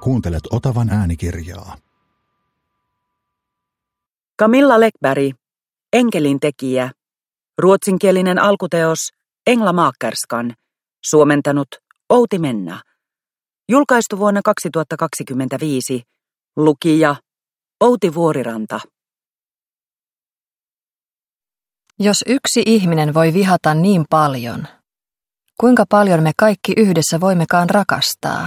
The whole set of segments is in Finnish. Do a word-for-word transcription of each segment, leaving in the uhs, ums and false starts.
Kuuntelet Otavan äänikirjaa. Camilla Läckberg, Enkelin tekijä, ruotsinkielinen alkuteos Engla Makerskan, suomentanut Outi Menna. Julkaistu vuonna kaksituhattakaksikymmentäviisi, lukija Outi Vuoriranta. Jos yksi ihminen voi vihata niin paljon, kuinka paljon me kaikki yhdessä voimmekaan rakastaa?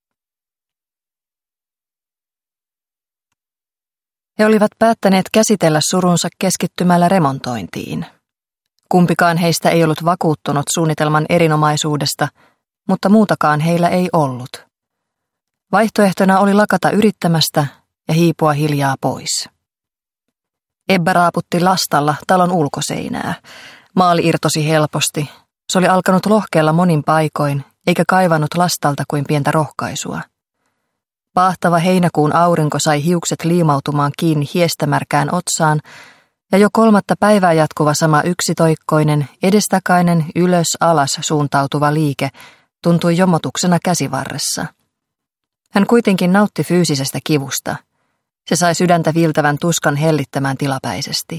He olivat päättäneet käsitellä surunsa keskittymällä remontointiin. Kumpikaan heistä ei ollut vakuuttunut suunnitelman erinomaisuudesta, mutta muutakaan heillä ei ollut. Vaihtoehtona oli lakata yrittämästä ja hiipua hiljaa pois. Ebba raaputti lastalla talon ulkoseinää. Maali irtosi helposti. Se oli alkanut lohkeella monin paikoin, eikä kaivannut lastalta kuin pientä rohkaisua. Paahtava heinäkuun aurinko sai hiukset liimautumaan kiinni hiestämärkään otsaan, ja jo kolmatta päivää jatkuva sama yksitoikkoinen, edestakainen, ylös-alas suuntautuva liike tuntui jomotuksena käsivarressa. Hän kuitenkin nautti fyysisestä kivusta. Se sai sydäntä viiltävän tuskan hellittämään tilapäisesti.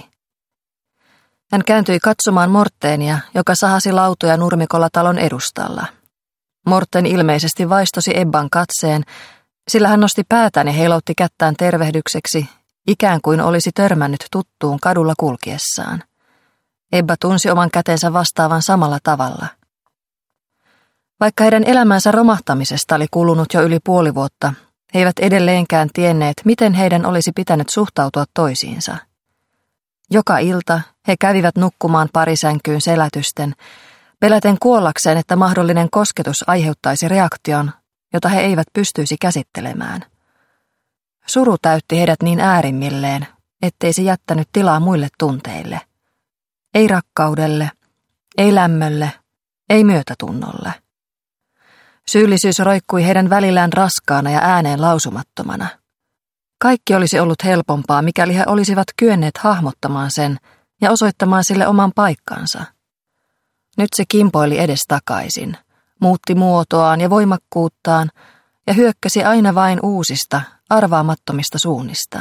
Hän kääntyi katsomaan Mortenia, joka sahasi lautoja nurmikolla talon edustalla. Morten ilmeisesti vaistosi Ebban katseen, sillä hän nosti päätään ja heiloutti kättään tervehdykseksi, ikään kuin olisi törmännyt tuttuun kadulla kulkiessaan. Ebba tunsi oman kätensä vastaavan samalla tavalla. Vaikka heidän elämänsä romahtamisesta oli kulunut jo yli puoli vuotta, he eivät edelleenkään tienneet, miten heidän olisi pitänyt suhtautua toisiinsa. Joka ilta he kävivät nukkumaan parisänkyyn selätysten, peläten kuollakseen, että mahdollinen kosketus aiheuttaisi reaktion, jota he eivät pystyisi käsittelemään. Suru täytti heidät niin äärimmilleen, ettei se jättänyt tilaa muille tunteille. Ei rakkaudelle, ei lämmölle, ei myötätunnolle. Syyllisyys roikkui heidän välillään raskaana ja ääneen lausumattomana. Kaikki olisi ollut helpompaa, mikäli he olisivat kyenneet hahmottamaan sen ja osoittamaan sille oman paikkansa. Nyt se kimpoili edestakaisin, muutti muotoaan ja voimakkuuttaan ja hyökkäsi aina vain uusista, arvaamattomista suunnista.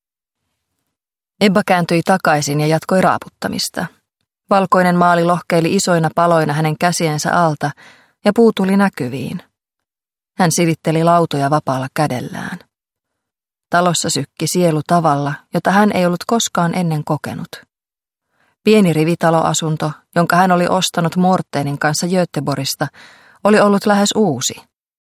Ebba kääntyi takaisin ja jatkoi raaputtamista. Valkoinen maali lohkeili isoina paloina hänen käsiensä alta ja puu tuli näkyviin. Hän silitteli lautoja vapaalla kädellään. Talossa sykki sielu tavalla, jota hän ei ollut koskaan ennen kokenut. Pieni rivitaloasunto, jonka hän oli ostanut Mortenin kanssa Göteborgista, oli ollut lähes uusi.